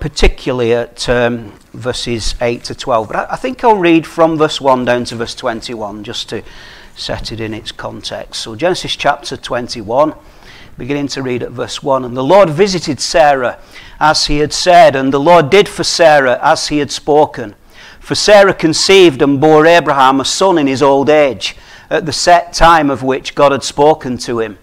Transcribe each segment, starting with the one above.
particularly at verses 8 to 12. But I think I'll read from verse 1 down to verse 21 just to set it in its context. So Genesis chapter 21, beginning to read at verse 1. And the Lord visited Sarah as he had said, and the Lord did for Sarah as he had spoken. For Sarah conceived and bore Abraham a son in his old age, at the set time of which God had spoken to him.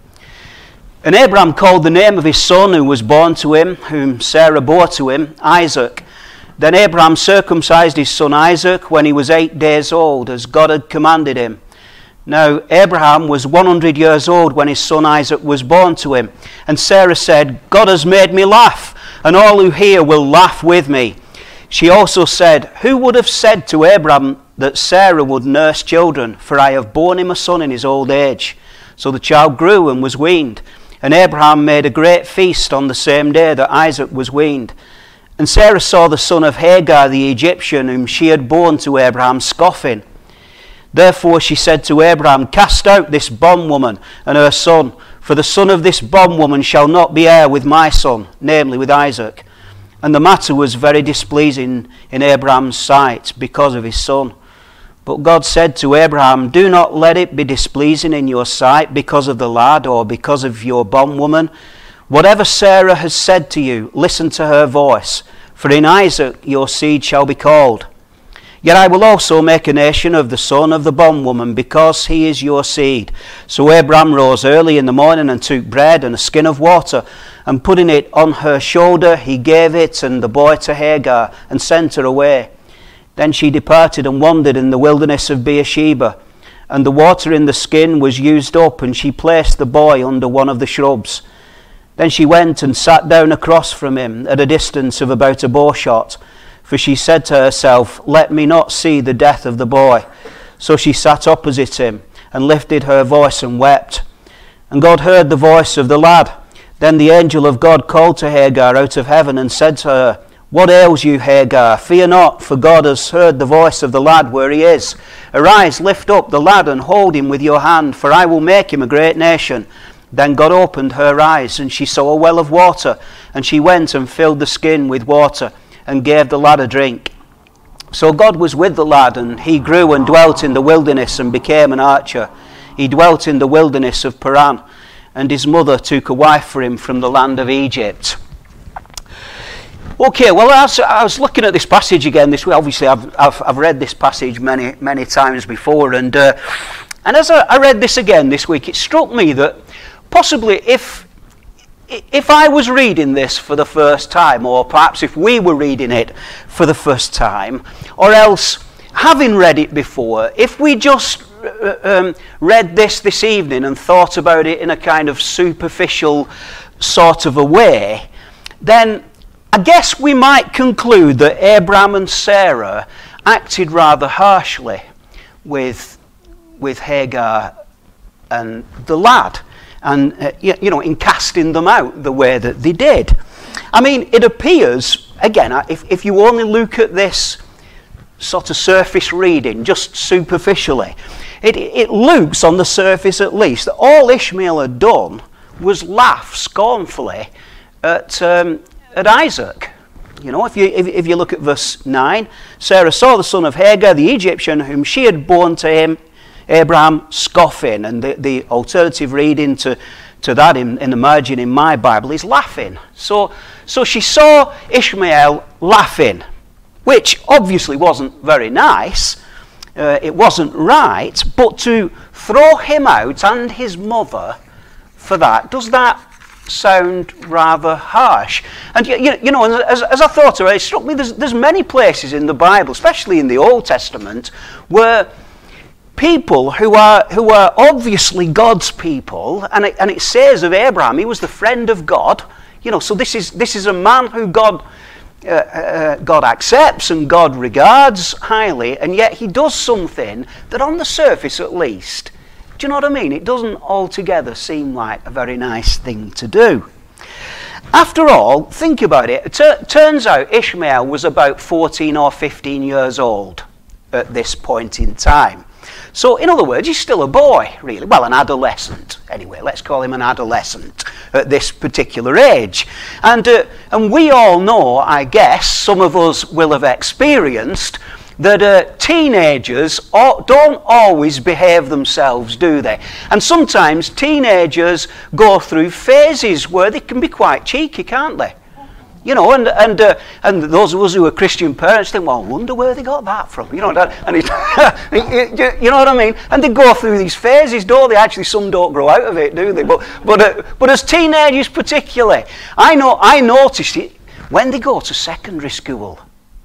And Abraham called the name of his son who was born to him, whom Sarah bore to him, Isaac. Then Abraham circumcised his son Isaac when he was 8 days old, as God had commanded him. Now Abraham was 100 years old when his son Isaac was born to him. And Sarah said, God has made me laugh, and all who hear will laugh with me. She also said, who would have said to Abraham that Sarah would nurse children? For I have borne him a son in his old age. So the child grew and was weaned. And Abraham made a great feast on the same day that Isaac was weaned. And Sarah saw the son of Hagar the Egyptian, whom she had borne to Abraham, scoffing. Therefore she said to Abraham, cast out this bondwoman and her son, for the son of this bondwoman shall not be heir with my son, namely with Isaac. And the matter was very displeasing in Abraham's sight because of his son. But God said to Abraham, do not let it be displeasing in your sight because of the lad or because of your bondwoman. Whatever Sarah has said to you, listen to her voice, for in Isaac your seed shall be called. Yet I will also make a nation of the son of the bondwoman, because he is your seed. So Abraham rose early in the morning and took bread and a skin of water, and putting it on her shoulder, he gave it and the boy to Hagar, and sent her away. Then she departed and wandered in the wilderness of Beersheba, and the water in the skin was used up, and she placed the boy under one of the shrubs. Then she went and sat down across from him at a distance of about a bow shot, for she said to herself, let me not see the death of the boy. So she sat opposite him and lifted her voice and wept. And God heard the voice of the lad. Then the angel of God called to Hagar out of heaven and said to her, what ails you, Hagar? Fear not, for God has heard the voice of the lad where he is. Arise, lift up the lad and hold him with your hand, for I will make him a great nation. Then God opened her eyes, and she saw a well of water, and she went and filled the skin with water, and gave the lad a drink. So God was with the lad, and he grew and dwelt in the wilderness and became an archer. He dwelt in the wilderness of Paran, and his mother took a wife for him from the land of Egypt. Okay, well, I was looking at this passage again this week. Obviously, I've read this passage many times before, and as I read this again this week, it struck me that possibly if I was reading this for the first time, or perhaps if we were reading it for the first time, or else having read it before, if we just read this evening and thought about it in a kind of superficial sort of a way, then I guess we might conclude that Abraham and Sarah acted rather harshly with Hagar and the lad, and in casting them out the way that they did. I mean, it appears, again, if you only look at this sort of surface reading, just superficially, it looks, on the surface at least, that all Ishmael had done was laugh scornfully at Isaac. If you look at verse 9, Sarah saw the son of Hagar, the Egyptian, whom she had borne to him, Abraham, scoffing. And the alternative reading to that in the margin in my Bible is laughing. So she saw Ishmael laughing, which obviously wasn't very nice. It wasn't right. But to throw him out and his mother for that, does that sound rather harsh? And as I thought about it, it struck me there's many places in the Bible, especially in the Old Testament, where people who are obviously God's people, and it says of Abraham, he was the friend of God. So this is a man who God accepts and God regards highly, and yet he does something that, on the surface at least, do you know what I mean? It doesn't altogether seem like a very nice thing to do. After all, think about it. It turns out Ishmael was about 14 or 15 years old at this point in time. So, in other words, he's still a boy, really. Well, an adolescent, anyway. Let's call him an adolescent at this particular age. And we all know, I guess, some of us will have experienced that teenagers don't always behave themselves, do they? And sometimes teenagers go through phases where they can be quite cheeky, can't they? You know, and those of us who are Christian parents think, well, I wonder where they got that from. You know, and you know what I mean? And they go through these phases, don't they? Actually, some don't grow out of it, do they? But as teenagers particularly, I noticed it when they go to secondary school.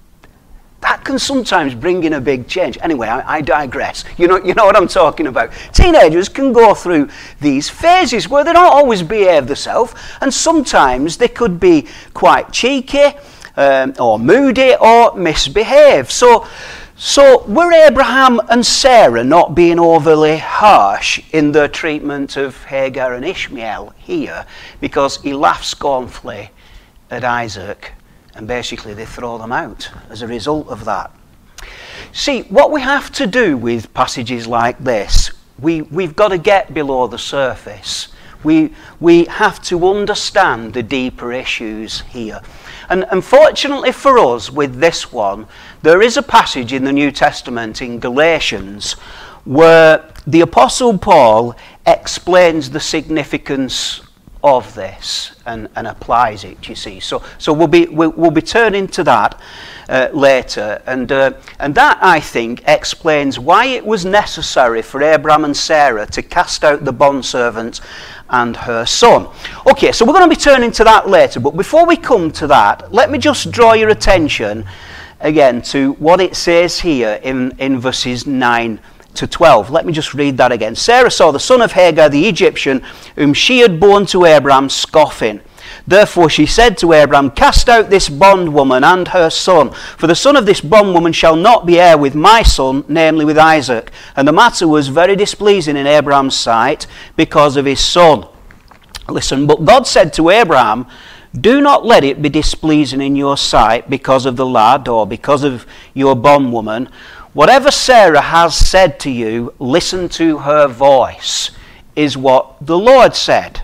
That can sometimes bring in a big change. Anyway, I digress. You know what I'm talking about. Teenagers can go through these phases where they don't always behave themselves, and sometimes they could be quite cheeky, or moody, or misbehave. So were Abraham and Sarah not being overly harsh in their treatment of Hagar and Ishmael here, because he laughed scornfully at Isaac? And basically they throw them out as a result of that. See, what we have to do with passages like this, we've got to get below the surface. We have to understand the deeper issues here. And unfortunately for us, with this one, there is a passage in the New Testament in Galatians where the Apostle Paul explains the significance of this and applies it, you see. So we'll be turning to that later, and that, I think, explains why it was necessary for Abraham and Sarah to cast out the bondservant and her son. Okay, so we're going to be turning to that later, but before we come to that, let me just draw your attention again to what it says here in verses 9 to 12. Let me just read that again. Sarah saw the son of Hagar the Egyptian, whom she had borne to Abraham, scoffing. Therefore she said to Abraham, cast out this bondwoman and her son, for the son of this bondwoman shall not be heir with my son, namely with Isaac. And the matter was very displeasing in Abraham's sight because of his son. Listen, but God said to Abraham, do not let it be displeasing in your sight because of the lad or because of your bondwoman. Whatever Sarah has said to you, listen to her voice, is what the Lord said.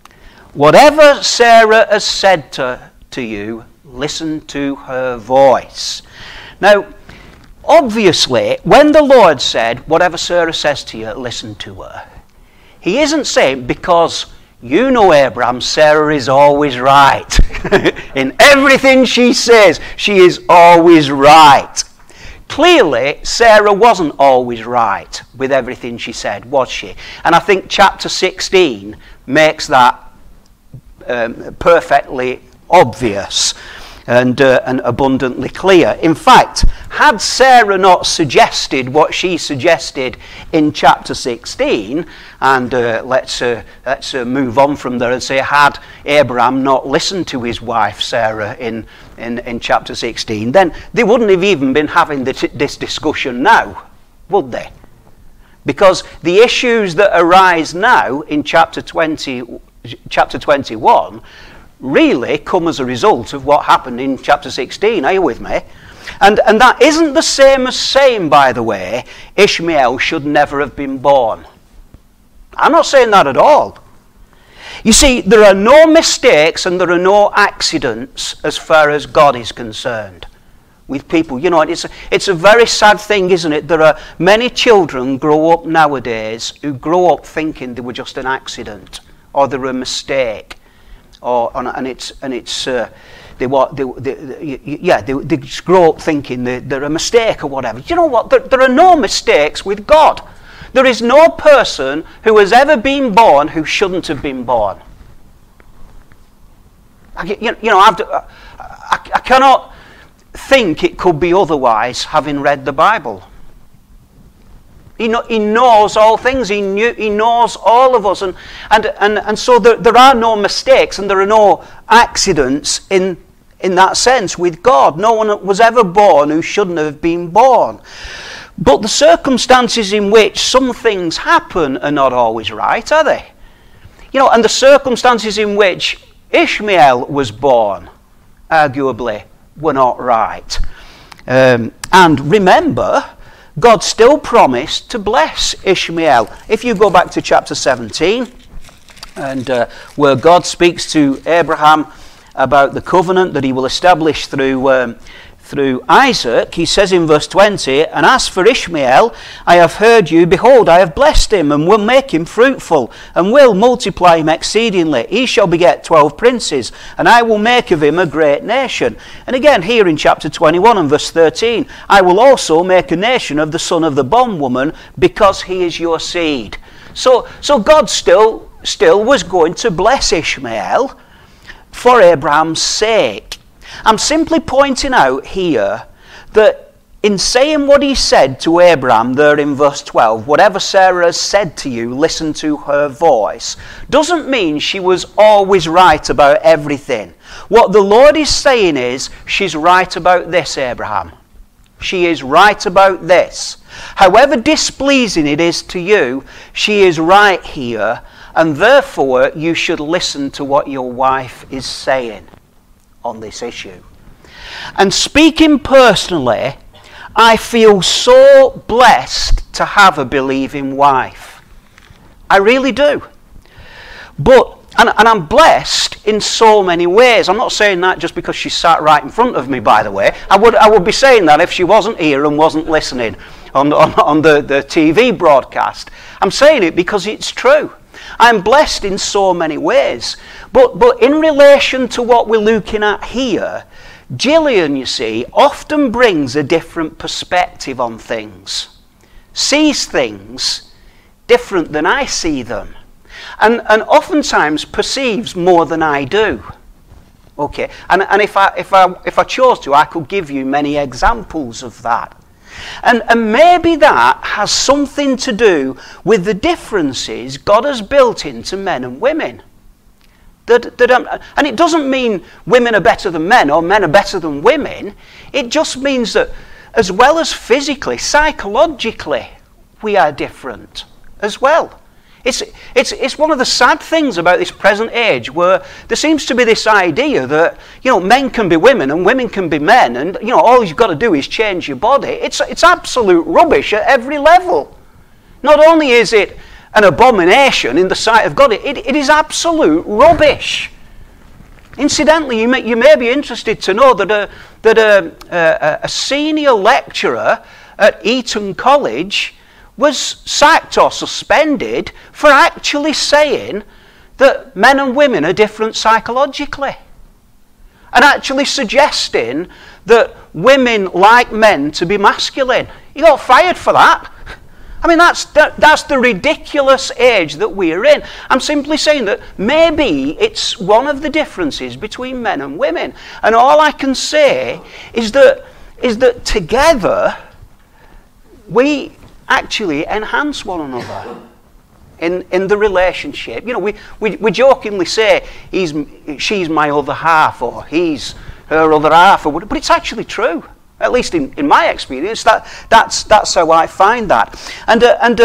Whatever Sarah has said to you, listen to her voice. Now, obviously, when the Lord said, whatever Sarah says to you, listen to her, he isn't saying, because you know, Abraham, Sarah is always right. In everything she says, she is always right. Clearly, Sarah wasn't always right with everything she said, was she? And I think chapter 16 makes that perfectly obvious and abundantly clear. In fact, had Sarah not suggested what she suggested in chapter 16, and let's move on from there and say, had Abraham not listened to his wife Sarah in chapter 16, then they wouldn't have even been having this discussion now, would they? Because the issues that arise now in chapter 21 really come as a result of what happened in chapter 16. Are you with me? And that isn't the same as saying, by the way, Ishmael should never have been born. I'm not saying that at all. You see, there are no mistakes and there are no accidents as far as God is concerned with people. You know, it's a very sad thing, isn't it? There are many children grow up nowadays who grow up thinking they were just an accident or they were a mistake, they just grow up thinking they're a mistake or whatever. You know what? There are no mistakes with God. There is no person who has ever been born who shouldn't have been born. I cannot think it could be otherwise, having read the Bible. He knows all things. He knows all of us, and so there are no mistakes and there are no accidents in that sense with God. No one was ever born who shouldn't have been born. But the circumstances in which some things happen are not always right, are they? You know, and the circumstances in which Ishmael was born, arguably, were not right. And remember God still promised to bless Ishmael. If you go back to chapter 17, and where God speaks to Abraham about the covenant that he will establish through Isaac, he says in verse 20, "And as for Ishmael, I have heard you. Behold, I have blessed him, and will make him fruitful, and will multiply him exceedingly. He shall beget 12 princes, and I will make of him a great nation." And again here in chapter 21 and verse 13, "I will also make a nation of the son of the bondwoman, because he is your seed." So God still was going to bless Ishmael for Abraham's sake. I'm simply pointing out here that in saying what he said to Abraham there in verse 12, "Whatever Sarah has said to you, listen to her voice," doesn't mean she was always right about everything. What the Lord is saying is, she's right about this, Abraham. She is right about this. However displeasing it is to you, she is right here, and therefore you should listen to what your wife is saying on this issue. And speaking personally, I feel so blessed to have a believing wife. I really do. And I'm blessed in so many ways. I'm not saying that just because she sat right in front of me, by the way. I would be saying that if she wasn't here and wasn't listening on the TV broadcast. I'm saying it because it's true. I'm blessed in so many ways. But in relation to what we're looking at here, Gillian, you see, often brings a different perspective on things. Sees things different than I see them. And oftentimes perceives more than I do. Okay? And if I chose to, I could give you many examples of that. And maybe that has something to do with the differences God has built into men and women. And it doesn't mean women are better than men or men are better than women. It just means that as well as physically, psychologically, we are different as well. It's one of the sad things about this present age, where there seems to be this idea that, men can be women and women can be men, and all you've got to do is change your body. It's absolute rubbish at every level. Not only is it an abomination in the sight of God, it is absolute rubbish. Incidentally, you may be interested to know that a senior lecturer at Eton College was sacked or suspended for actually saying that men and women are different psychologically, and actually suggesting that women like men to be masculine. He got fired for that. I mean, that's the ridiculous age that we're in. I'm simply saying that maybe it's one of the differences between men and women, and all I can say is that together we actually enhance one another in the relationship. We jokingly say she's my other half, or he's her other half, or whatever, but it's actually true. At least in my experience, that's how I find that. And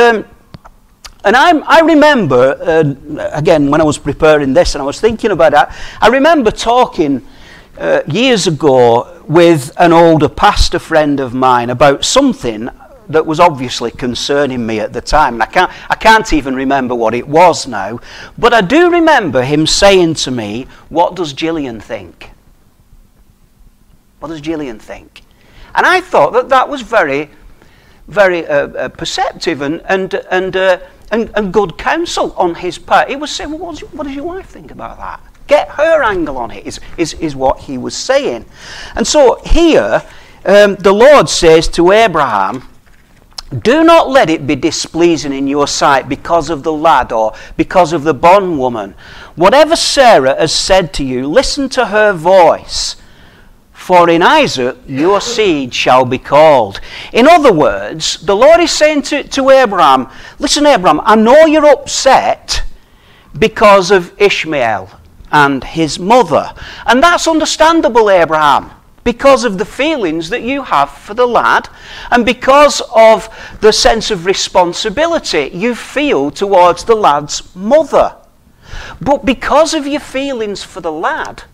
I remember again when I was preparing this and I was thinking about that. I remember talking years ago with an older pastor friend of mine about something that was obviously concerning me at the time. I can't even remember what it was now, but I do remember him saying to me, "What does Gillian think? What does Gillian think?" And I thought that was very, very perceptive and good counsel on his part. He was saying, "Well, what does your wife think about that? Get her angle on it," is what he was saying. And so here, the Lord says to Abraham, "Do not let it be displeasing in your sight because of the lad or because of the bondwoman. Whatever Sarah has said to you, listen to her voice. For in Isaac your seed shall be called." In other words, the Lord is saying to Abraham, "Listen, Abraham, I know you're upset because of Ishmael and his mother. And that's understandable, Abraham, because of the feelings that you have for the lad and because of the sense of responsibility you feel towards the lad's mother. But because of your feelings for the lad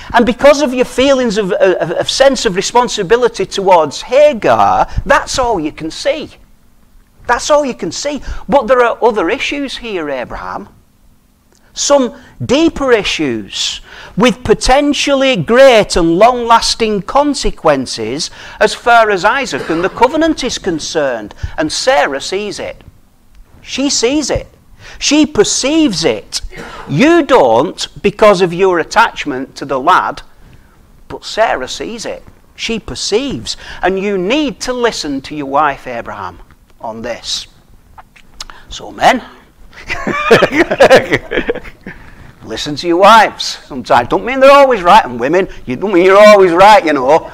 And because of your feelings of sense of responsibility towards Hagar, that's all you can see. That's all you can see. But there are other issues here, Abraham. Some deeper issues with potentially great and long-lasting consequences as far as Isaac and the covenant is concerned. And Sarah sees it. She sees it. She perceives it. You don't because of your attachment to the lad, but Sarah sees it. She perceives. And you need to listen to your wife, Abraham, on this. So men, listen to your wives. Sometimes don't mean they're always right, and women, you don't mean you're always right, you know.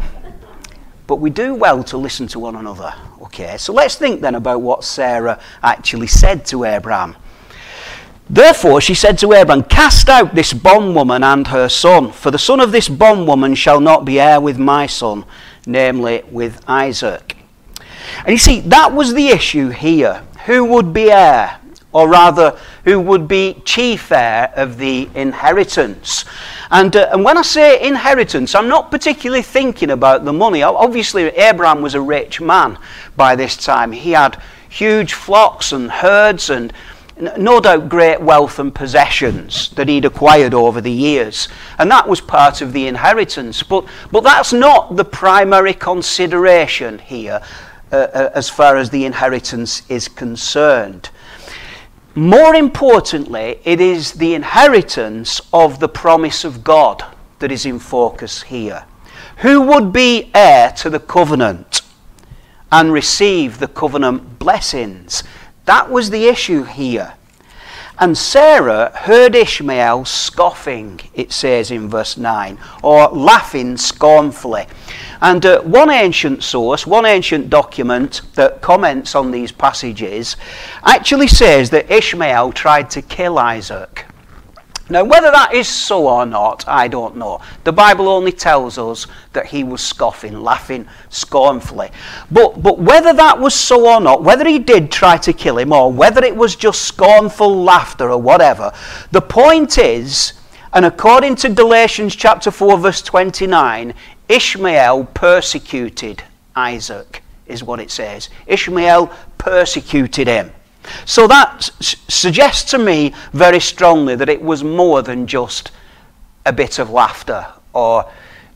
But we do well to listen to one another. Okay, so let's think then about what Sarah actually said to Abraham. Therefore she said to Abraham, cast out this bondwoman and her son, for the son of this bondwoman shall not be heir with my son, namely with Isaac. And you see, that was the issue here. Who would be heir? Or rather, who would be chief heir of the inheritance? And when I say inheritance, I'm not particularly thinking about the money. Obviously, Abraham was a rich man by this time. He had huge flocks and herds and no doubt great wealth and possessions that he'd acquired over the years. And that was part of the inheritance. But that's not the primary consideration here as far as the inheritance is concerned. More importantly, it is the inheritance of the promise of God that is in focus here. Who would be heir to the covenant and receive the covenant blessings? That was the issue here. And Sarah heard Ishmael scoffing, it says in verse 9, or laughing scornfully. And one ancient source, one ancient document that comments on these passages actually says that Ishmael tried to kill Isaac. Now, whether that is so or not, I don't know. The Bible only tells us that he was scoffing, laughing scornfully. But whether that was so or not, whether he did try to kill him or whether it was just scornful laughter or whatever, the point is, and according to Galatians chapter 4 verse 29, Ishmael persecuted Isaac, is what it says. Ishmael persecuted him. So that suggests to me very strongly that it was more than just a bit of laughter or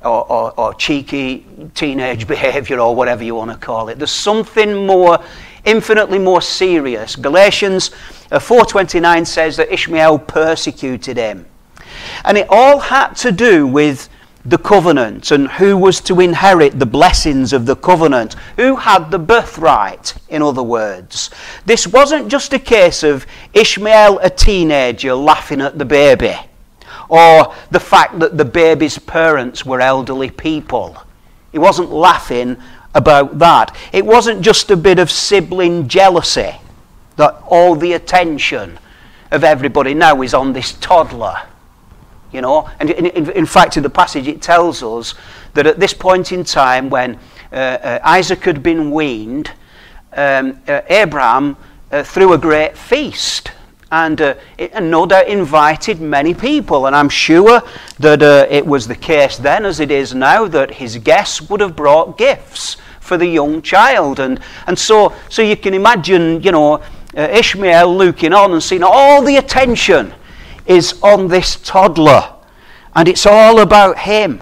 cheeky teenage behaviour or whatever you want to call it. There's something more, infinitely more serious. Galatians 4:29 says that Ishmael persecuted him. And it all had to do with the covenant and who was to inherit the blessings of the covenant, who had the birthright, in other words. This wasn't just a case of Ishmael, a teenager, laughing at the baby, or the fact that the baby's parents were elderly people. He wasn't laughing about that. It wasn't just a bit of sibling jealousy that all the attention of everybody now is on this toddler. You know, and in fact in the passage it tells us that at this point in time when Isaac had been weaned, Abraham threw a great feast and no doubt invited many people, and I'm sure that it was the case then as it is now that his guests would have brought gifts for the young child, and so you can imagine, you know, Ishmael looking on and seeing all the attention is on this toddler, and it's all about him.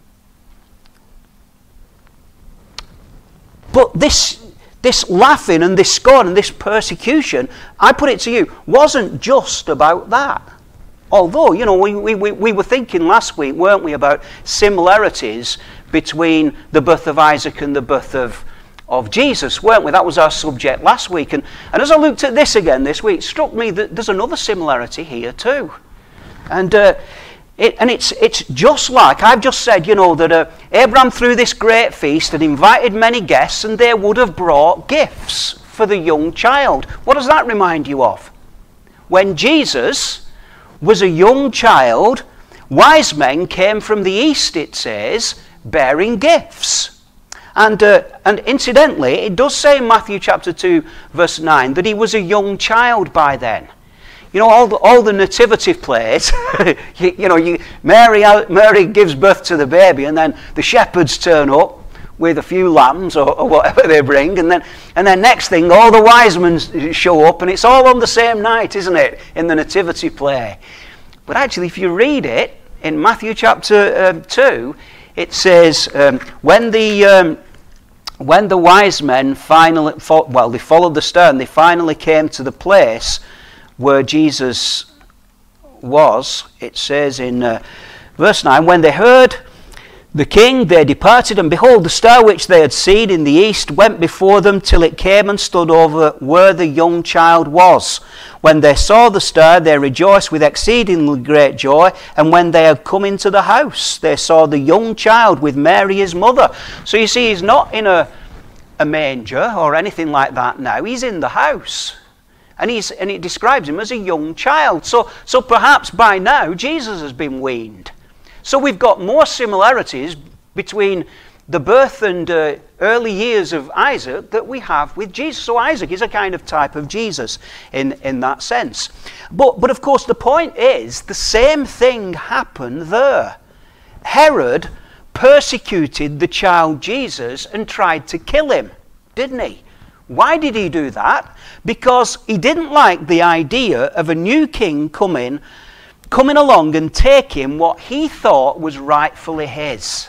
But this laughing and this scorn and this persecution, I put it to you, wasn't just about that. Although, you know, we were thinking last week, weren't we, about similarities between the birth of Isaac and the birth of Jesus, weren't we? That was our subject last week. And as I looked at this again this week, it struck me that there's another similarity here too. And it's just like I've just said, you know, that Abraham threw this great feast and invited many guests, and they would have brought gifts for the young child. What does that remind you of? When Jesus was a young child, wise men came from the east, it says, bearing gifts. And incidentally, it does say in Matthew chapter 2, verse 9, that he was a young child by then. You know, all the nativity plays, Mary gives birth to the baby, and then the shepherds turn up with a few lambs or whatever they bring, and then next thing, all the wise men show up, and it's all on the same night, isn't it, in the nativity play? But actually, if you read it, in Matthew chapter 2, it says, when the wise men finally, they followed the star, and they finally came to the place where Jesus was, it says in verse 9, when they heard the king, they departed, and behold, the star which they had seen in the east went before them till it came and stood over where the young child was. When they saw the star, they rejoiced with exceedingly great joy, and when they had come into the house, they saw the young child with Mary his mother. So you see, he's not in a manger or anything like that now. He's in the house. And it describes him as a young child. So perhaps by now Jesus has been weaned. So we've got more similarities between the birth and early years of Isaac that we have with Jesus. So Isaac is a kind of type of Jesus in that sense. But of course the point is the same thing happened there. Herod persecuted the child Jesus and tried to kill him, didn't he? Why did he do that? Because he didn't like the idea of a new king coming along and taking what he thought was rightfully his.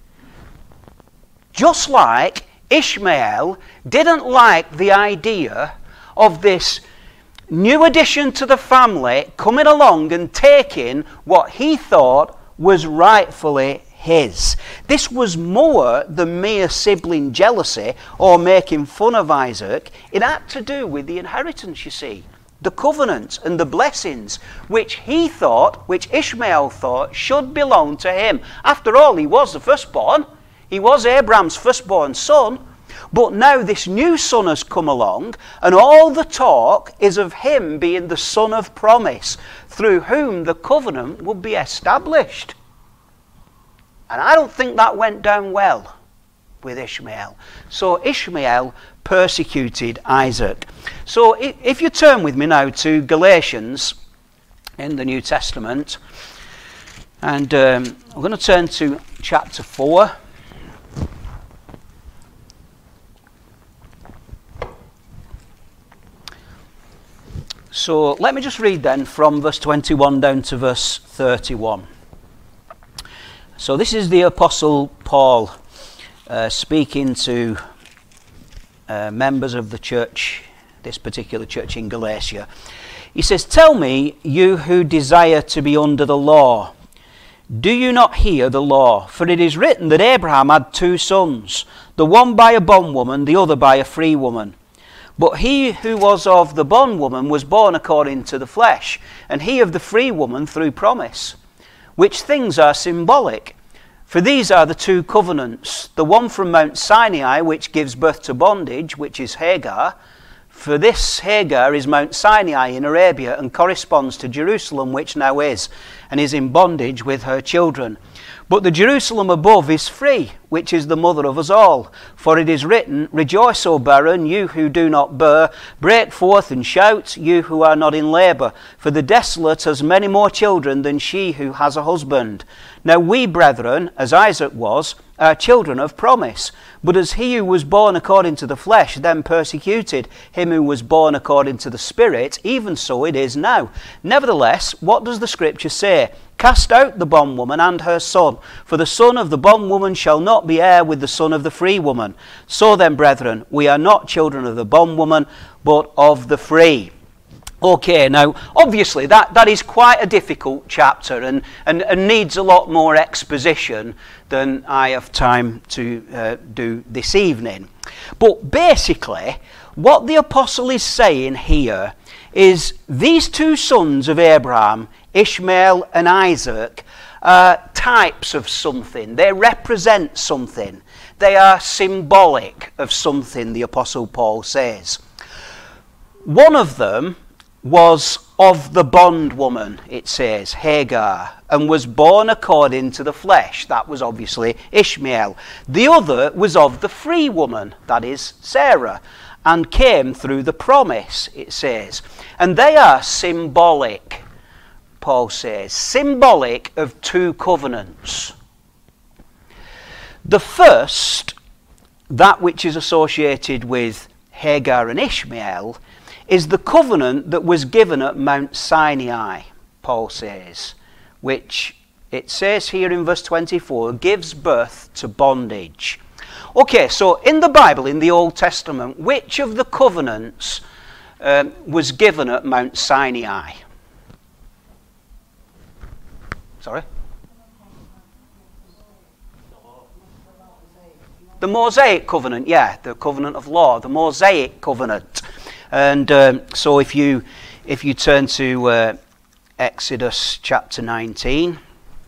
Just like Ishmael didn't like the idea of this new addition to the family coming along and taking what he thought was rightfully his. This was more than mere sibling jealousy or making fun of Isaac. It had to do with the inheritance, you see. The covenant and the blessings which Ishmael thought should belong to him. After all, he was the firstborn. He was Abraham's firstborn son. But now this new son has come along, and all the talk is of him being the son of promise, through whom the covenant would be established. And I don't think that went down well with Ishmael. So Ishmael persecuted Isaac. So if you turn with me now to Galatians in the New Testament, and we're going to turn to chapter 4. So let me just read then from verse 21 down to verse 31. So this is the Apostle Paul speaking to members of the church, this particular church in Galatia. He says, "Tell me, you who desire to be under the law, do you not hear the law? For it is written that Abraham had 2 sons, the one by a bondwoman, the other by a free woman. But he who was of the bondwoman was born according to the flesh, and he of the free woman through promise. Which things are symbolic? For these are the 2 covenants, the one from Mount Sinai, which gives birth to bondage, which is Hagar. For this Hagar is Mount Sinai in Arabia and corresponds to Jerusalem, which now is, and is in bondage with her children. But the Jerusalem above is free, which is the mother of us all. For it is written, Rejoice, O barren, you who do not bear. Break forth and shout, you who are not in labour. For the desolate has many more children than she who has a husband. Now we, brethren, as Isaac was, are children of promise. But as he who was born according to the flesh then persecuted him who was born according to the Spirit, even so it is now. Nevertheless, what does the Scripture say? Cast out the bondwoman and her son, for the son of the bondwoman shall not be heir with the son of the free woman. So then, brethren, we are not children of the bondwoman, but of the free." Okay, now, obviously, that is quite a difficult chapter and needs a lot more exposition than I have time to do this evening. But basically, what the apostle is saying here is these 2 sons of Abraham, Ishmael and Isaac, are types of something. They represent something. They are symbolic of something, the Apostle Paul says. One of them was of the bondwoman, it says, Hagar, and was born according to the flesh. That was obviously Ishmael. The other was of the free woman, that is Sarah. and came through the promise, it says. And they are symbolic, Paul says, symbolic of two covenants. The first, that which is associated with Hagar and Ishmael, is the covenant that was given at Mount Sinai, Paul says, which it says here in verse 24, gives birth to bondage. Okay, so in the Bible, in the Old Testament, which of the covenants was given at Mount Sinai? Sorry? The Mosaic covenant, yeah, the covenant of law, the Mosaic covenant. And so if you turn to Exodus chapter 19.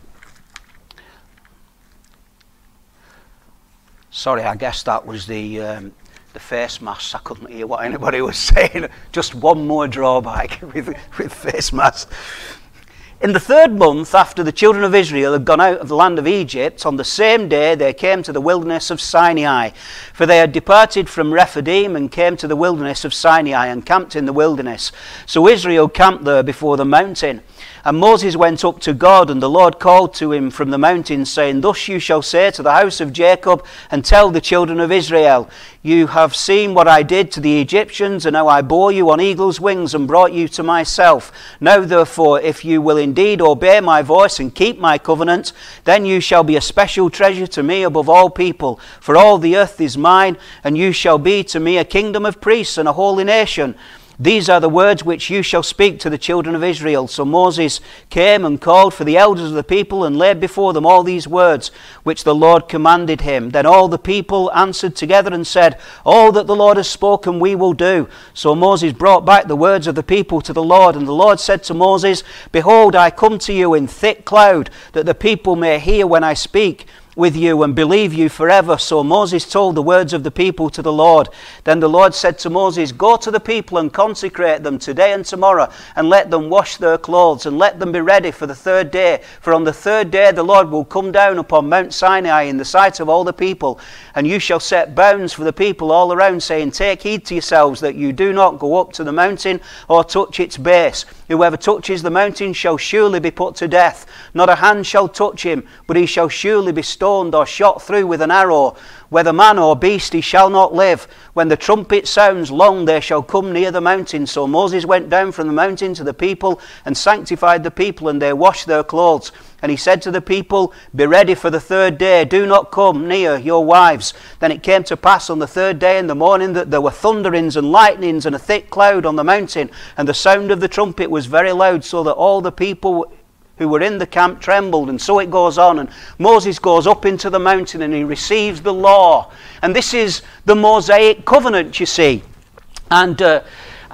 Sorry, I guess that was the face masks. I couldn't hear what anybody was saying. Just one more drawback with face masks. In the 3rd month after the children of Israel had gone out of the land of Egypt, on the same day they came to the wilderness of Sinai. For they had departed from Rephidim and came to the wilderness of Sinai and camped in the wilderness. So Israel camped there before the mountain. And Moses went up to God, and the Lord called to him from the mountain, saying, Thus you shall say to the house of Jacob, and tell the children of Israel, You have seen what I did to the Egyptians, and how I bore you on eagle's wings, and brought you to myself. Now therefore, if you will indeed obey my voice, and keep my covenant, then you shall be a special treasure to me above all people. For all the earth is mine, and you shall be to me a kingdom of priests, and a holy nation. These are the words which you shall speak to the children of Israel. So Moses came and called for the elders of the people and laid before them all these words which the Lord commanded him. Then all the people answered together and said, All that the Lord has spoken we will do. So Moses brought back the words of the people to the Lord. And the Lord said to Moses, Behold, I come to you in thick cloud, that the people may hear when I speak with you and believe you forever. So Moses told the words of the people to the Lord. Then the Lord said to Moses, Go to the people and consecrate them today and tomorrow, and let them wash their clothes, and let them be ready for the 3rd day. For on the 3rd day the Lord will come down upon Mount Sinai in the sight of all the people. And you shall set bounds for the people all around, saying, Take heed to yourselves that you do not go up to the mountain or touch its base. Whoever touches the mountain shall surely be put to death. Not a hand shall touch him, but he shall surely be stoned or shot through with an arrow. Whether man or beast, he shall not live. When the trumpet sounds, long they shall come near the mountain. So Moses went down from the mountain to the people and sanctified the people, and they washed their clothes. And he said to the people, Be ready for the 3rd day. Do not come near your wives. Then it came to pass on the 3rd day in the morning that there were thunderings and lightnings and a thick cloud on the mountain. And the sound of the trumpet was very loud, so that all the people who were in the camp trembled. And so it goes on. And Moses goes up into the mountain and he receives the law. And this is the Mosaic covenant, you see. And the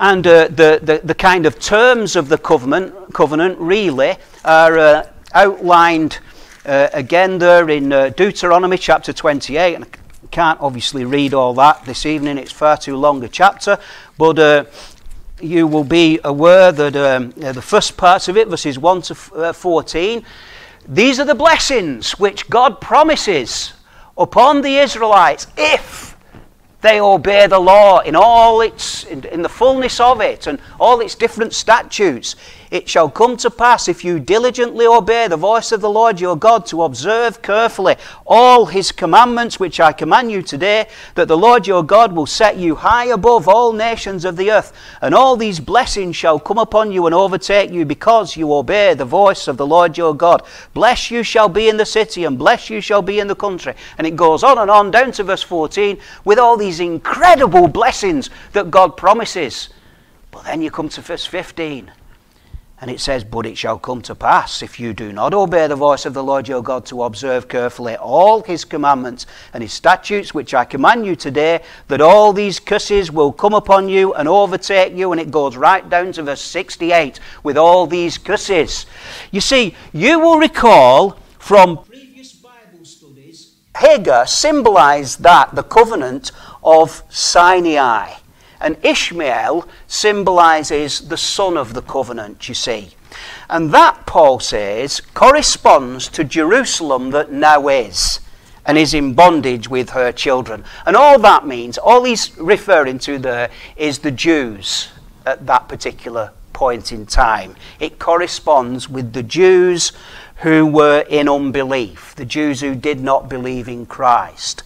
kind of terms of the covenant really are outlined again there in Deuteronomy chapter 28. And I can't obviously read all that this evening, it's far too long a chapter, but you will be aware that the first parts of it, verses 1 to 14, these are the blessings which God promises upon the Israelites if they obey the law in all its, in the fullness of it, and all its different statutes. It shall come to pass, if you diligently obey the voice of the Lord your God, to observe carefully all his commandments which I command you today, that the Lord your God will set you high above all nations of the earth. And all these blessings shall come upon you and overtake you, because you obey the voice of the Lord your God. Blessed you shall be in the city, and blessed you shall be in the country. And it goes on and on down to verse 14 with all these incredible blessings that God promises. But then you come to verse 15. And it says, But it shall come to pass, if you do not obey the voice of the Lord your God, to observe carefully all his commandments and his statutes, which I command you today, that all these curses will come upon you and overtake you. And it goes right down to verse 68 with all these curses. You see, you will recall from previous Bible studies, Hagar symbolized that, the covenant of Sinai. And Ishmael symbolizes the son of the covenant, you see. And that, Paul says, corresponds to Jerusalem that now is. and is in bondage with her children. And all that means, all he's referring to there is the Jews at that particular point in time. It corresponds with the Jews who were in unbelief, the Jews who did not believe in Christ.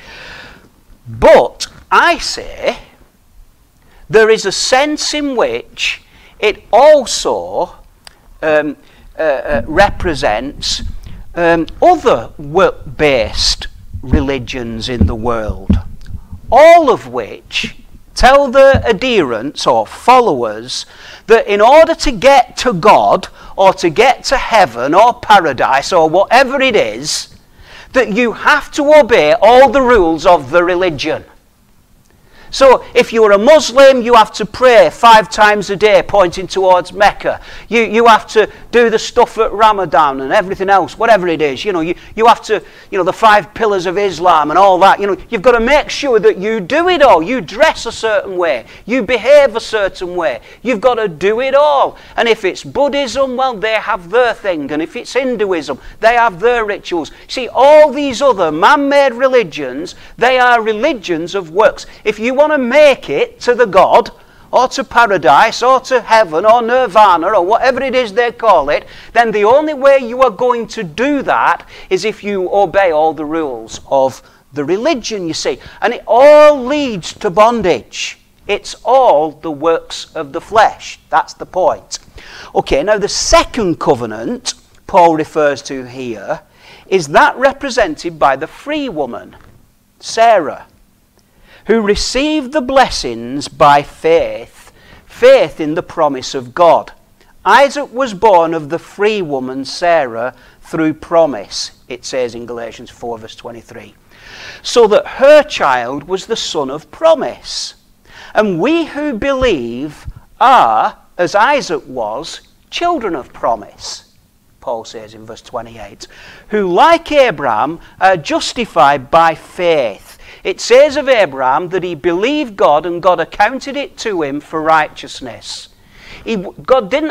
But I say there is a sense in which it also represents other work-based religions in the world, all of which tell their adherents or followers that in order to get to God or to get to heaven or paradise or whatever it is, that you have to obey all the rules of the religion. So if you're a Muslim, you have to pray 5 times a day pointing towards Mecca. You have to do the stuff at Ramadan and everything else, whatever it is. You have to, the 5 pillars of Islam and all that. You've got to make sure that you do it all. You dress a certain way. You behave a certain way. You've got to do it all. And if it's Buddhism, well, they have their thing. And if it's Hinduism, they have their rituals. See, all these other man-made religions, they are religions of works. If you want to make it to the God or to paradise or to heaven or nirvana or whatever it is they call it, then the only way you are going to do that is if you obey all the rules of the religion, you see. And it all leads to bondage. It's all the works of the flesh. That's the point. Okay, now the second covenant Paul refers to here is that represented by the free woman, Sarah, who received the blessings by faith in the promise of God. Isaac was born of the free woman Sarah through promise, it says in Galatians 4 verse 23, so that her child was the son of promise. And we who believe are, as Isaac was, children of promise, Paul says in verse 28, who like Abraham are justified by faith. It says of Abraham that he believed God and God accounted it to him for righteousness. God didn't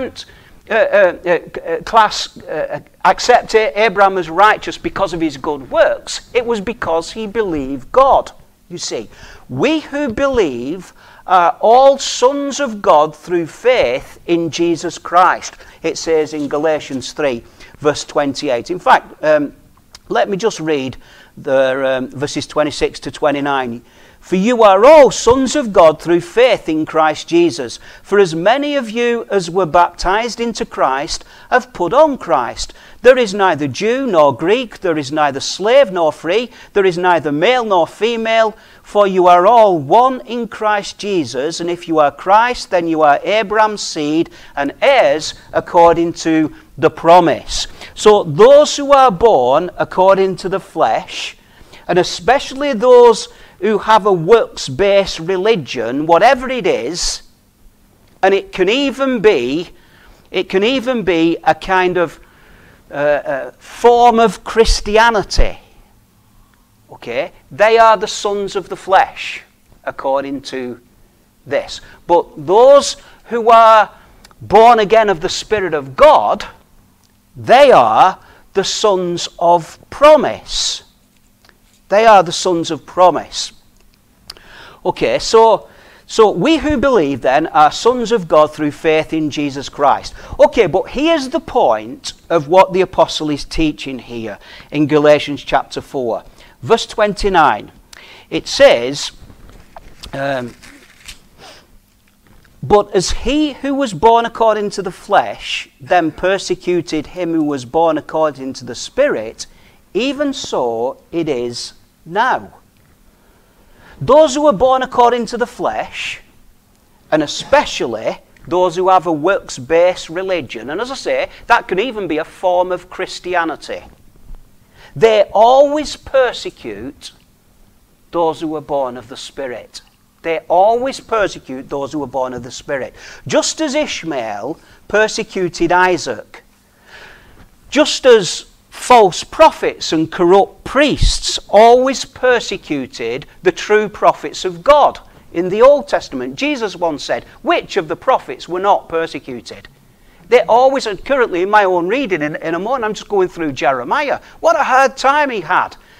accept Abraham as righteous because of his good works. It was because he believed God, you see. We who believe are all sons of God through faith in Jesus Christ. It says in Galatians 3 verse 28. In fact, let me just read the verses 26 to 29. For you are all sons of God through faith in Christ Jesus. For as many of you as were baptized into Christ have put on Christ. There is neither Jew nor Greek, there is neither slave nor free, there is neither male nor female, for you are all one in Christ Jesus. And if you are Christ, then you are Abraham's seed and heirs according to the promise. So those who are born according to the flesh, and especially those who have a works-based religion, whatever it is, and it can even be a kind of form of Christianity. Okay, they are the sons of the flesh, according to this. But those who are born again of the Spirit of God, they are the sons of promise. They are the sons of promise. Okay, so we who believe then are sons of God through faith in Jesus Christ. Okay, but here's the point of what the apostle is teaching here in Galatians chapter 4. Verse 29. It says, but as he who was born according to the flesh then persecuted him who was born according to the Spirit, even so it is now. Those who are born according to the flesh, and especially those who have a works-based religion, and as I say, that can even be a form of Christianity, they always persecute those who are born of the Spirit. They always persecute those who are born of the Spirit. Just as Ishmael persecuted Isaac, just as false prophets and corrupt priests always persecuted the true prophets of God in the Old Testament. Jesus once said, which of the prophets were not persecuted? They always, and currently in my own reading in a moment, I'm just going through Jeremiah. What a hard time he had.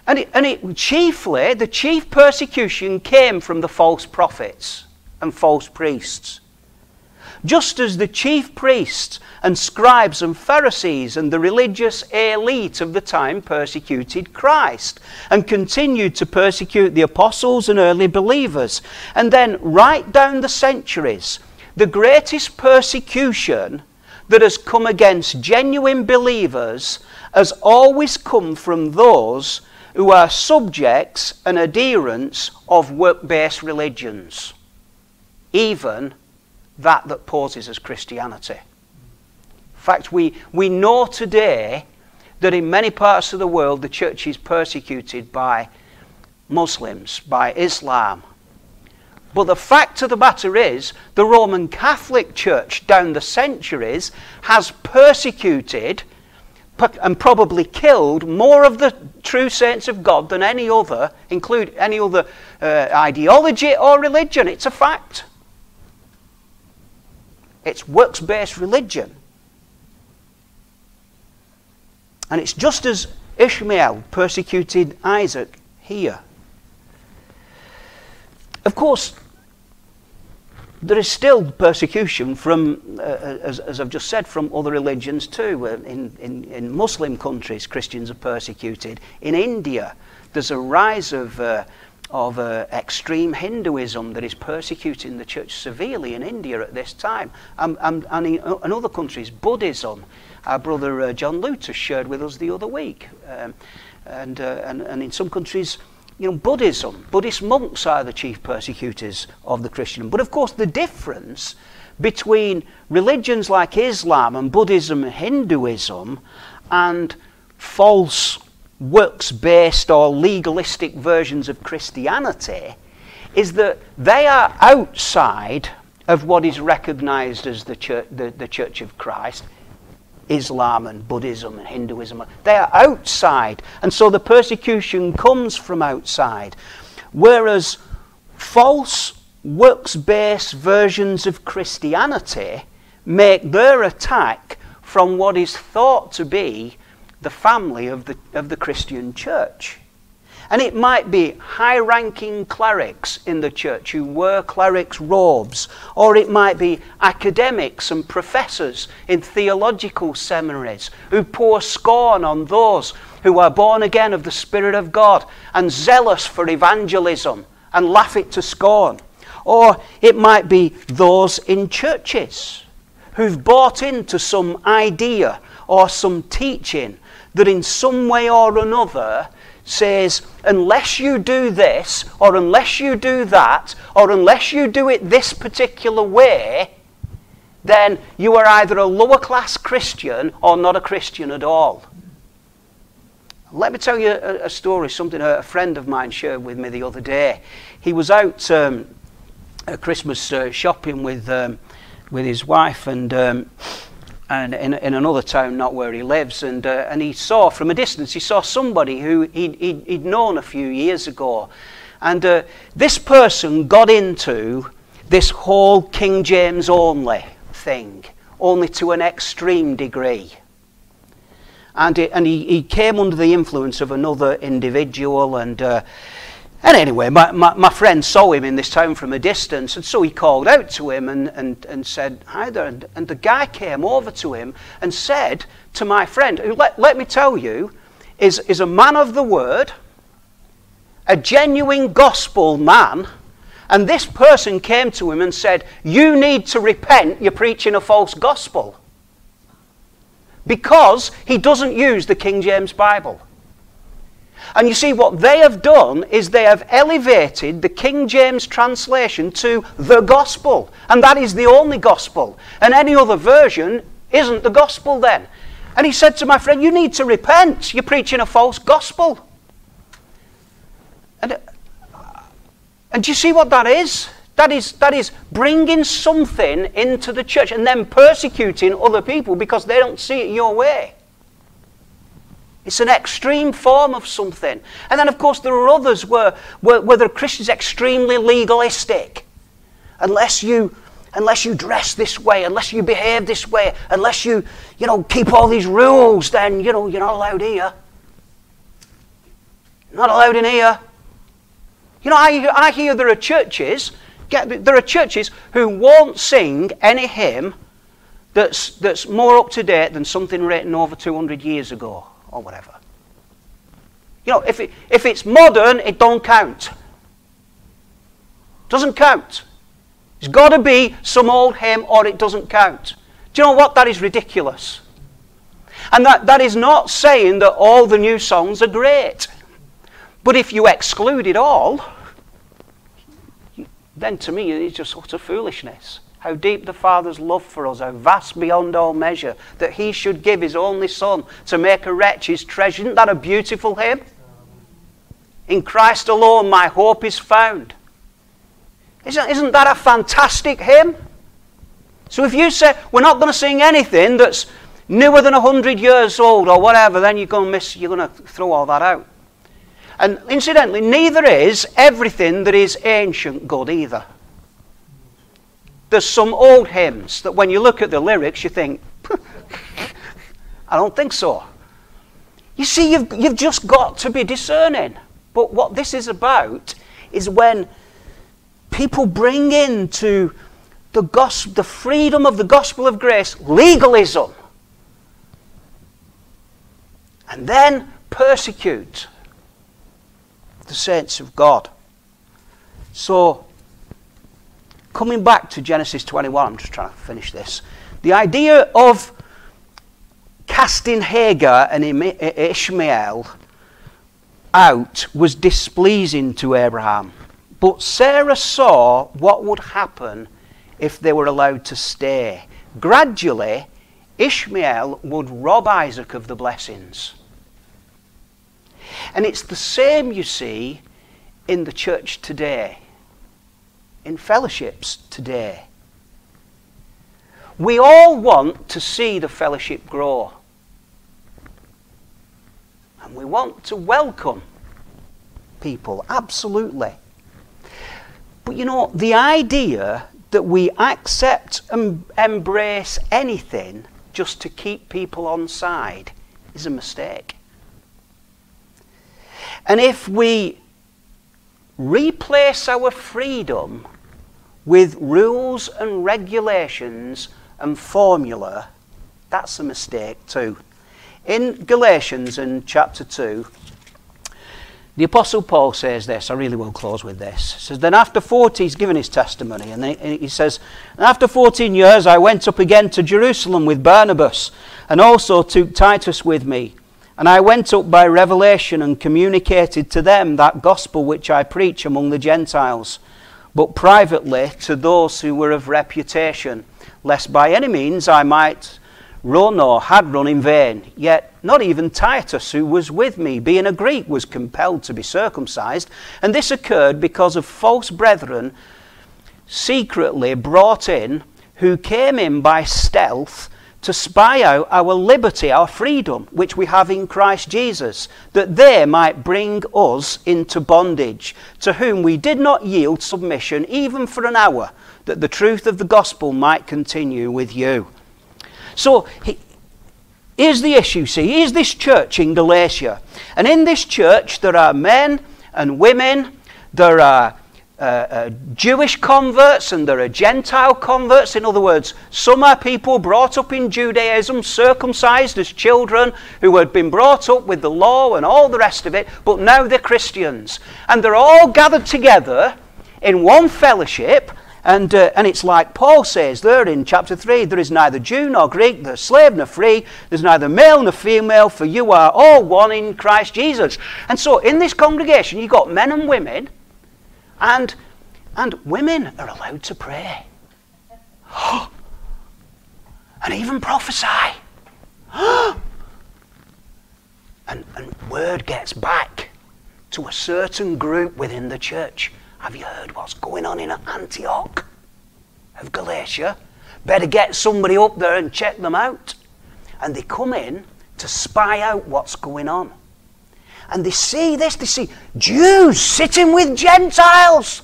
And the chief persecution came from the false prophets and false priests. Just as the chief priests and scribes and Pharisees and the religious elite of the time persecuted Christ and continued to persecute the apostles and early believers. And then right down the centuries, the greatest persecution that has come against genuine believers has always come from those who are subjects and adherents of work-based religions, even that poses as Christianity. In fact, we know today that in many parts of the world the church is persecuted by Muslims, by Islam. But the fact of the matter is, the Roman Catholic Church down the centuries has persecuted and probably killed more of the true saints of God than any other, include any other ideology or religion. It's a fact. It's works-based religion. And it's just as Ishmael persecuted Isaac here. Of course, there is still persecution from, as I've just said, from other religions too. In Muslim countries, Christians are persecuted. In India, there's a rise of extreme Hinduism that is persecuting the church severely in India at this time. And in other countries, Buddhism. Our brother John Luther shared with us the other week. And in some countries, Buddhist monks are the chief persecutors of the Christian. But of course, the difference between religions like Islam and Buddhism and Hinduism and false works-based or legalistic versions of Christianity is that they are outside of what is recognized as the Church of Christ. Islam and Buddhism and Hinduism, they are outside, and so the persecution comes from outside. Whereas false works-based versions of Christianity make their attack from what is thought to be the family of the Christian church. And it might be high-ranking clerics in the church who wear clerics' robes, or it might be academics and professors in theological seminaries who pour scorn on those who are born again of the Spirit of God and zealous for evangelism and laugh it to scorn. Or it might be those in churches who've bought into some idea or some teaching that in some way or another says, unless you do this, or unless you do that, or unless you do it this particular way, then you are either a lower class Christian or not a Christian at all. Let me tell you a story, something a friend of mine shared with me the other day. He was out at Christmas shopping with his wife and in another town, not where he lives, and he saw from a distance, he saw somebody who he'd known a few years ago, and this person got into this whole King James only thing, only to an extreme degree, and he came under the influence of another individual, and anyway, my friend saw him in this town from a distance, and so he called out to him and said, "Hi there." And the guy came over to him and said to my friend, who, let me tell you, is a man of the word, a genuine gospel man, and this person came to him and said, "You need to repent, you're preaching a false gospel." Because he doesn't use the King James Bible. And you see, what they have done is they have elevated the King James translation to the gospel. And that is the only gospel. And any other version isn't the gospel then. And he said to my friend, "You need to repent. You're preaching a false gospel." And do you see what that is? That is bringing something into the church and then persecuting other people because they don't see it your way. It's an extreme form of something. And then, of course, there are others where the Christian's extremely legalistic. Unless you dress this way, unless you behave this way, unless you keep all these rules, then, you're not allowed here. Not allowed in here. You know, I hear there are churches who won't sing any hymn that's more up to date than something written over 200 years ago or whatever. You know, if it's modern, it don't count. Doesn't count. It's got to be some old hymn or it doesn't count. Do you know what? That is ridiculous. And that is not saying that all the new songs are great. But if you exclude it all, then to me it's just utter foolishness. How deep the Father's love for us, how vast beyond all measure, that he should give his only Son to make a wretch his treasure. Isn't that a beautiful hymn? In Christ alone my hope is found. Isn't that a fantastic hymn? So if you say, we're not going to sing anything that's newer than 100 years old or whatever, then you're going to throw all that out. And incidentally, neither is everything that is ancient good either. There's some old hymns that when you look at the lyrics, you think, I don't think so. You see, you've just got to be discerning. But what this is about is when people bring into the gospel, the freedom of the gospel of grace, legalism, and then persecute the saints of God. So, coming back to Genesis 21, I'm just trying to finish this. The idea of casting Hagar and Ishmael out was displeasing to Abraham. But Sarah saw what would happen if they were allowed to stay. Gradually, Ishmael would rob Isaac of the blessings. And it's the same, you see, in the church today, in fellowships today. We all want to see the fellowship grow. And we want to welcome people, absolutely. But you know, the idea that we accept and embrace anything just to keep people on side is a mistake. And if we replace our freedom with rules and regulations and formula, that's a mistake too. In Galatians in chapter 2, the Apostle Paul says this, I really will close with this. He says, then after 40, he's given his testimony, and he says, after 14 years I went up again to Jerusalem with Barnabas, and also took Titus with me. And I went up by revelation and communicated to them that gospel which I preach among the Gentiles, but privately to those who were of reputation, lest by any means I might run or had run in vain. Yet not even Titus, who was with me, being a Greek, was compelled to be circumcised. And this occurred because of false brethren secretly brought in, who came in by stealth to spy out our liberty, our freedom, which we have in Christ Jesus, that they might bring us into bondage, to whom we did not yield submission even for an hour, that the truth of the gospel might continue with you. So, here's the issue, see, here's this church in Galatia. And in this church there are men and women, there are Jewish converts and there are Gentile converts. In other words, some are people brought up in Judaism, circumcised as children, who had been brought up with the law and all the rest of it, but now they're Christians. And they're all gathered together in one fellowship. And it's like Paul says there in chapter 3, there is neither Jew nor Greek, there's slave nor free, there's neither male nor female, for you are all one in Christ Jesus. And so in this congregation you've got men and women, and women are allowed to pray. And even prophesy. And word gets back to a certain group within the church. Have you heard what's going on in Antioch of Galatia? Better get somebody up there and check them out. And they come in to spy out what's going on. And they see this, they see Jews sitting with Gentiles.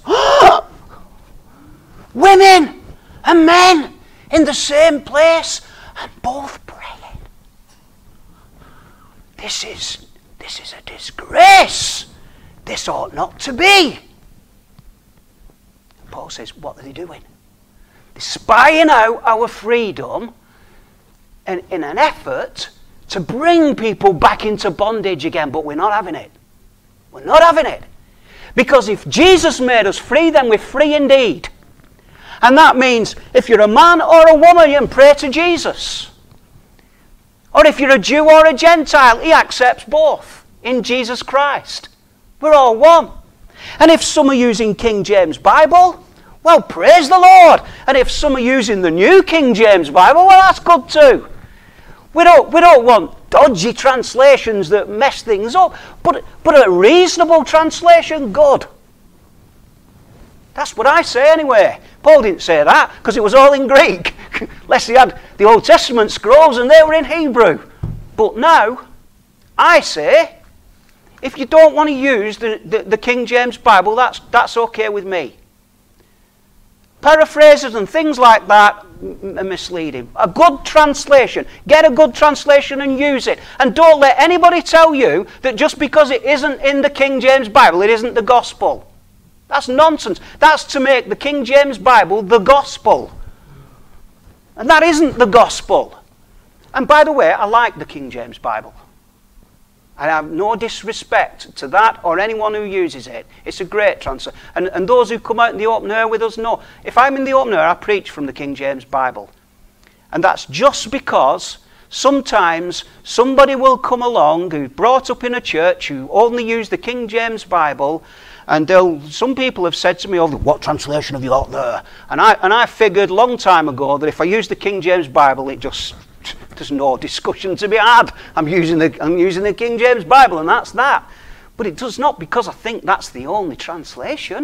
Women and men in the same place and both praying. This is a disgrace. This ought not to be. Paul says, what are they doing? They're spying out our freedom in an effort to bring people back into bondage again, but we're not having it. We're not having it. Because if Jesus made us free, then we're free indeed. And that means if you're a man or a woman, you can pray to Jesus. Or if you're a Jew or a Gentile, he accepts both in Jesus Christ. We're all one. And if some are using King James Bible, well, praise the Lord. And if some are using the New King James Bible, well, that's good too. We don't want dodgy translations that mess things up, but a reasonable translation, good. That's what I say anyway. Paul didn't say that because it was all in Greek, unless he had the Old Testament scrolls and they were in Hebrew. But now, I say, if you don't want to use the King James Bible, that's okay with me. Paraphrases and things like that are misleading. A good translation. Get a good translation and use it. And don't let anybody tell you that just because it isn't in the King James Bible, it isn't the gospel. That's nonsense. That's to make the King James Bible the gospel. And that isn't the gospel. And by the way, I like the King James Bible. I have no disrespect to that or anyone who uses it. It's a great translation. And those who come out in the open air with us know, if I'm in the open air, I preach from the King James Bible. And that's just because sometimes somebody will come along who's brought up in a church who only use the King James Bible, and some people have said to me, oh, what translation have you got there? And I figured a long time ago that if I use the King James Bible, there's no discussion to be had. I'm using the King James Bible, and that's that. But it does not because I think that's the only translation.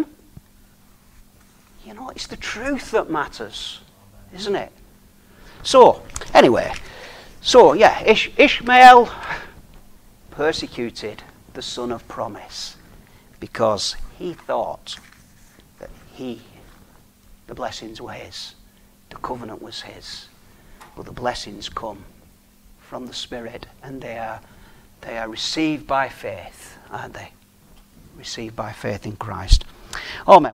You know, it's the truth that matters, isn't it? So, anyway, yeah, Ishmael persecuted the son of promise because he thought that the blessings were his, the covenant was his. But the blessings come from the Spirit, and they are received by faith, aren't they? Received by faith in Christ. Amen.